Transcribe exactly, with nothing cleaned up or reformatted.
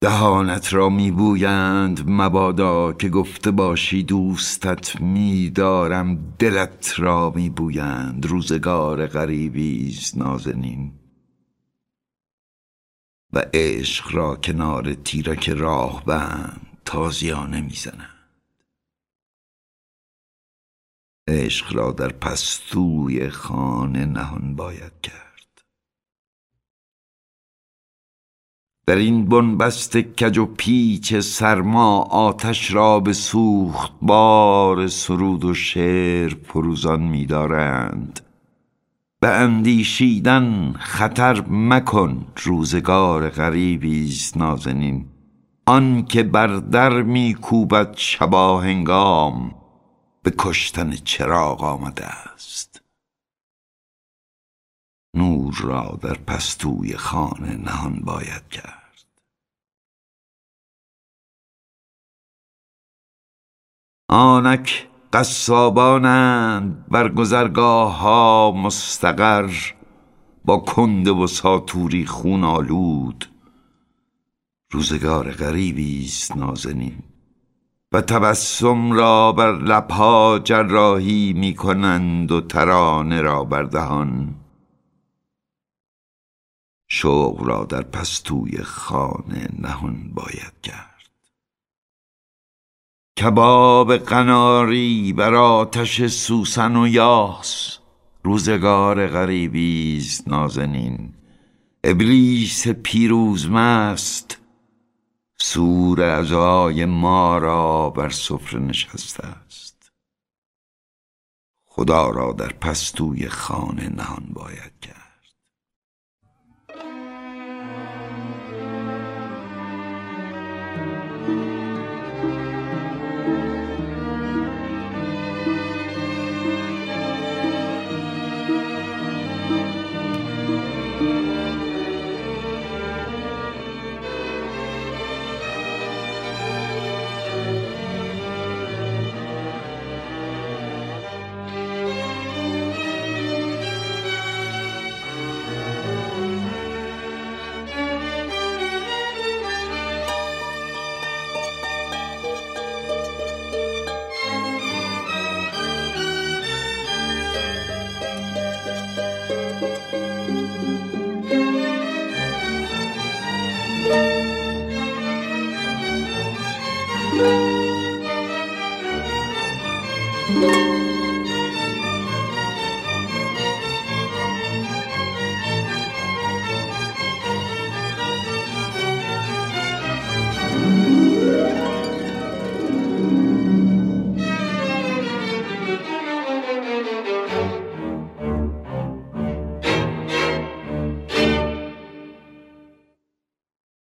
دهانت را میبویند مبادا که گفته باشی دوستت میدارم. دلت را میبویند روزگار غریبیست نازنین. و عشق را کنار تیرک راه بند تازیانه میزنند. عشق را در پستوی خانه نهان باید کرد. در این بنبست کج و پیچ سرما آتش را به سوخت بار سرود و شعر فروزان می‌دارند. به اندیشیدن خطر مکن روزگار غریبیست نازنین. آن که بر در میکوبد شباهنگام به کشتن چراغ آمده است. نور را در پستوی خانه نهان باید کرد. آنک قصابانند بر گذرگاه ها مستقر، با کنده و ساتوری خون آلود. روزگار غریبیست نازنین. و تبسم را بر لبها جراحی می کنند و ترانه را بر دهان. شوق را در پستوی خانه نهان باید کرد. کباب قناری بر آتش سوسن و یاس. روزگار غریبیست نازنین. ابلیس پیروزمست سور عزای ما را بر سفره نشسته است. خدا را در پستوی خانه نهان باید کرد. Thank you.